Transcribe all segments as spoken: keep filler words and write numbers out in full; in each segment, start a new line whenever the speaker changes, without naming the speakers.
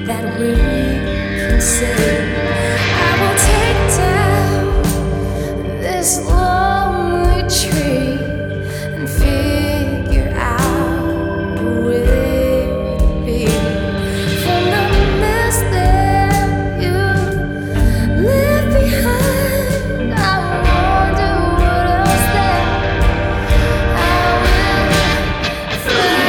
that we can save. I will take down this lonely tree and figure out a way to be from the mess that you left behind. I wonder what else that I will find.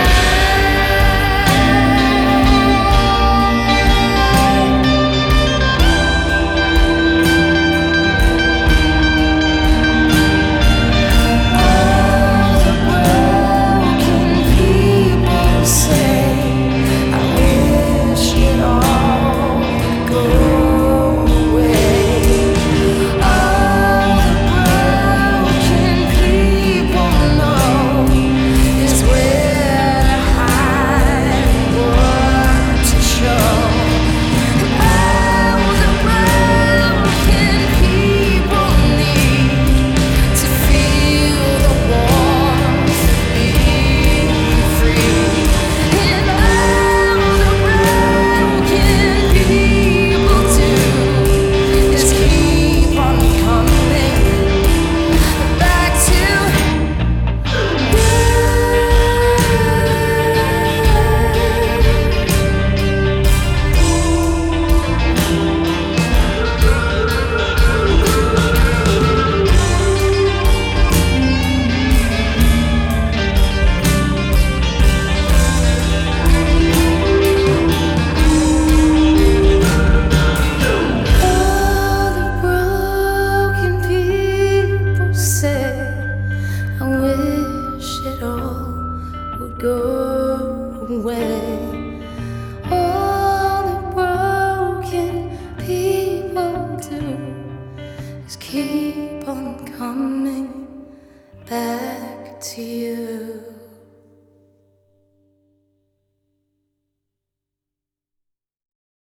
Go away. All the broken people do is keep on coming back to you.